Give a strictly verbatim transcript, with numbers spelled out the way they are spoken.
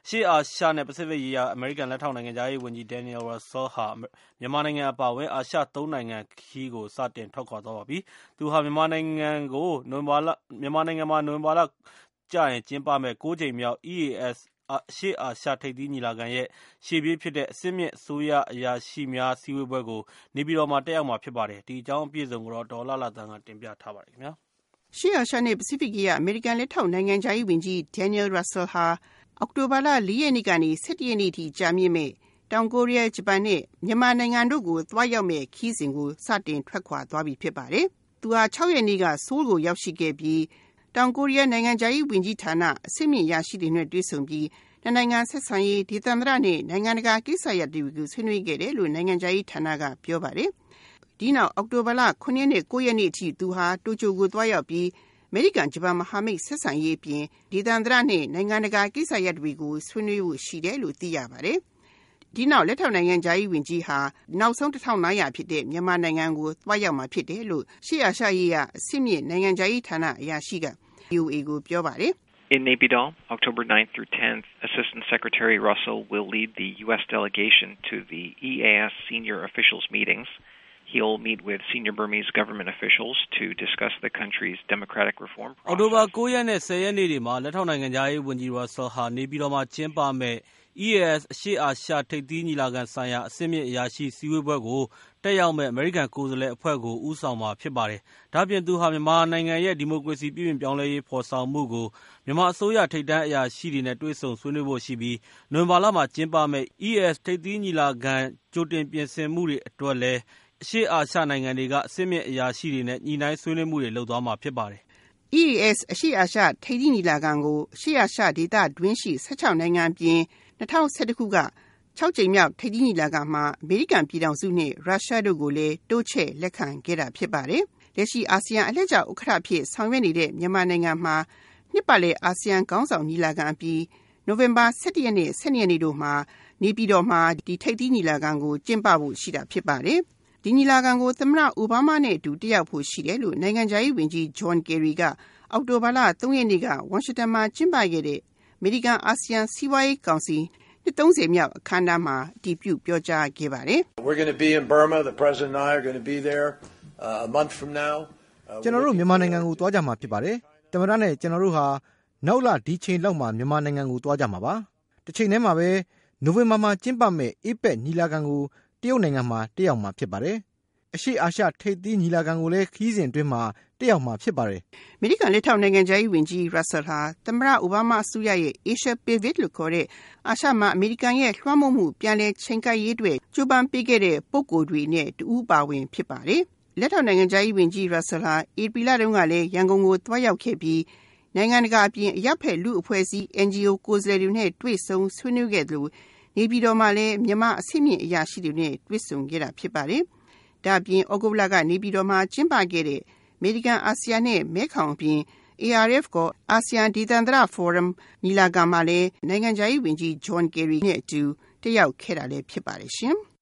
ရှေ့အာရှနဲ့ပစိဖိတ်ရေးရာအမေရိကန်လက်ထောက်နိုင်ငံခြားရေးဝန်ကြီး Daniel Russel ဟာမြန်မာနိုင်ငံအပါအဝင်အာရှသုံးနိုင်ငံခရီးကိုစတင်ထွက်ခွာသွားပါပြီ။သူဟာမြန်မာနိုင်ငံကိုနိုဝင်ဘာလမြန်မာနိုင်ငံမှာနိုဝင်ဘာလကျရင်ကျင်းပမယ့်ကိုးကြိမ်မြောက် E A S အရှေ့အာရှထိပ်သီးညီလာခံရဲ့ရှေ့ပြေးဖြစ်တဲ့အဆင့်မြင့်အစိုးရအရာရှိများစည်းဝေးပွဲကိုနေပြည်တော်မှာတက်ရောက်မှာဖြစ်ပါတယ်။ဒီအကြောင်းအပြည့်အစုံကိုတော့ဒေါ်လာလာတန်းကတင်ပြထားပါတယ်ခင်ဗျာ။ရှေ့အာရှနဲ့ပစိဖိတ်ရေးရာအမေရိကန်လက်ထောက်နိုင်ငံခြားရေးဝန်ကြီး Daniel Russel ဟာအောက်တိုဘာလလေးရက်နေ့ကနေဆယ့်တစ်ရက်နေ့ထိကြာမြင့်မဲ့တောင်ကိုရီးယားဂျပန်နဲ့မြန်မာနိုင်ငံတို့ကိုသွားရောက်မဲ့ခီးစဉ်ကိုစတင်ထွက်ခွာသွားပြီဖြစ်ပါတယ်။သူဟာ၆ရက်နေ့ကဆိုးလ်ကိုရောက်ရှိခဲ့ပြီးတောင်ကိုရီးယားနိုင်ငံခြားရေးဝန်ကြီးဌာနအဆင့်မြင့်ရရှိတွေနဲ့တွေ့ဆုံပြီးနှစ်နိုင်ငံဆက်ဆံရေးဒေသန္တရနဲ့နိုင်ငံတကာကိစ္စရပ်တွေကိုဆွေးနွေးခဲ့တယ်လို့နိုင်ငံခြားရေးဌာနကပြောပါတယ်။ဒီနောက်အောက်တိုဘာလခုနှစ်ရက်နဲ့ကိုးရက်နေ့အထိသူဟာတိုကျိုကိုသွားရောက်ပြီးအမေရိကန်ဂျပန်မဟာမိတ်ဆက်ဆံရေးအပြင်ဒေသန္တရနဲ့နိုင်ငံတကာကိစ္စရပ်တွေကိုဆွေးနွေးဖို့ရှိတယ်လို့သိရပါတယ်။ဒီနောက်လက်ထောက်နိုင်ငံခြားရေးဝန်ကြီးဟာနောက်ဆုံးတစ်ထောင်နန်းရာဖြစ်တဲ့မြန်မာနိုင်ငံကိုသွားရောက်မှာဖြစ်တယ်လို့ရှေ့အာရှရေးရာအဆင့်မြင့်နိုင်ငံခြားရေးဌာနအရာရှိက V O A ကိုပြောပါတယ်။ In Naypyidaw, October ninth through tenth, Assistant Secretary Russell will lead the U S delegation to the E A S senior officials meetings. He'll meet with senior Burmese government officials to discuss the country's democratic reform process. အောက်တိုဘာကိုးရက်နဲ့ဆယ်ရက်နေ့တွေမှာလက်ထောက်နိုင်ငံခြားရေးဝန်ကြီး Russell ဟာနေပြည်တော်မှာကျင်းပမဲ့ E A S အရှေ့အာရှထိပ်သီးညီလာခံဆိုင်ရာအဆင့်မြင့်အရာရှိစည်းဝေးပွဲကိုတက်ရောက်မဲ့အမေရိကန်ကိုယ်စားလှယ်အဖွဲ့ကိုဦးဆောင်မှာဖြစ်ပါတယ်။ဒါ့အပြင်သူဟာမြန်မာနိုင်ငံရဲ့ဒီမိုကရေစီပြည်ပြင်ပြောင်းလဲရေးဖော်ဆောင်မှုကိုမြန်မာအစိုးရထိပ်တန်းအရာရှိတွေနဲ့တွေ့ဆုံဆွေးနွေးဖို့ရှိပြီးနိုဝင်ဘာလမှာကျင်းပမဲ့ E A S ထိပ်သီးညီလာခံကြိုတင်ပြင်ဆင်မှုတွေအတွက်လည်းအရှေ့အာရှနိုင်ငံတွေကအဆင့်မြင့်အရာရှိတွေနဲ့ညှိနှိုင်းဆွေးနွေးမှုတွေလုပ်သွားမှာဖြစ်ပါတယ်။ E A S အရှေ့အာရှထိပ်သီးညီလာခံကိုအရှေ့အာရှဒေသတွင်းရှိဆယ့်ခြောက်နိုင်ငံပြင်၂၀၁၁ခုက၆ကြိမ်မြောက်ထိပ်သီးညီလာခံမှာအမေရိကန်ပြည်ထောင်စုနဲ့ရုရှားတို့ကိုလည်းတိုးချဲ့လက်ခံခဲ့တာဖြစ်ပါတယ်။လက်ရှိအာဆီယံအလှည့်ကျဥက္ကဋ္ဌဖြစ်ဆောင်ရွက်နေတဲ့မြန်မာနိုင်ငံမှာနှစ်ပတ်လည်အာဆီယံခေါင်းဆောင်ညီလာခံအပြီးနိုဝင်ဘာ၁၁ရက်နဲ့၁၂ရက်နေ့တို့မှာနေပြည်တော်မှာဒီထိပ်သီးညီလာခံကိုကျင်းပဖို့ရှိတာဖြစ်ပါတယ်။ဒီညီလာခံကိုသမ္မတအိုဘားမားနဲ့အတူတက်ရောက်ဖို့ရှိတယ်လို့နိုင်ငံခြားရေးဝန်ကြီးဂျွန်ကယ်ရီကအောက်တိုဘာလသုံးရက်နေ့ကဝါရှင်တန်မှာကျင်းပခဲ့တဲ့အမေရိကန်အာဆီယံစီးပွားရေးကောင်စီနှစ်သုံးဆယ်မြောက်အခမ်းအနားမှာအတည်ပြုပြောကြားခဲ့ပါတယ်။ We're going to be in Burma. The president and I are going to be there uh, a month from now. ကျွန်တော်တို့မြန်မာနိုင်ငံကိုသွားကြမှာဖြစ်ပါတယ်။သမ္မတနဲ့ကျွန်တော်တို့ဟာနောက်လဒီချိန်လောက်မှာမြန်မာနိုင်ငံကိုသွားကြမှာပါ။တစ်ချိန်တည်းမှာပဲနိုဝင်ဘာမှာကျင်းပမယ့် A P E C ညီလာခံကိုတရုတ်နိုင်ငံမှာတက်ရောက်မှာဖြစ်ပါတယ်။အရှေ့အာရှထိပ်သီးညီလာခံကိုလည်းခီးစဉ်အတွင်းမှာတက်ရောက်မှာဖြစ်ပါတယ်။အမေရိကန်လက်ထောက်နိုင်ငံခြားရေးဝန်ကြီး Russell ဟာသမ္မတအိုဘားမားအစိုးရရဲ့ Asia Pivot လို့ခေါ်တဲ့အာရှမှာအမေရိကန်ရဲ့လွှမ်းမိုးမှုပြန်လည်ချိန်ကိုက်ရေးအတွက်ကြိုးပမ်းပေးခဲ့တဲ့ပုဂ္ဂိုလ်တွေနဲ့တူဦးပါဝင်ဖြစ်ပါတယ်။လက်ထောက်နိုင်ငံခြားရေးဝန်ကြီး Russell ဟာဧပြီလတုန်းကလည်းရန်ကုန်ကိုသွားရောက်ခဲ့ပြီးနိုင်ငံတကာအပြင်အရပ်ဖက်လူအဖွဲ့အစည်း N G O ကိုယ်စားလှယ်တွေနဲ့တွေ့ဆုံဆွေးနွေးခဲ့သလိုနေပြည်တော်မှာလည်းမြန်မာအဆင့်မြင့်အရာရှိတွေနဲ့တွေ့ဆုံခဲ့တာဖြစ်ပါတယ်။ဒါ့အပြင်ဩဂုတ်လကနေပြည်တော်မှာကျင်းပခဲ့တဲ့အမေရိကန်အာဆီယံနဲ့မဲခေါင်အပြင် A R F ကအာဆီယံဒေသန္တရဖိုရမ်ညီလာခံမှာလည်းနိုင်ငံခြားရေးဝန်ကြီးဂျွန်ကယ်ရီနဲ့အတူတက်ရောက်ခဲ့တာလည်းဖြစ်ပါတယ်ရှင်။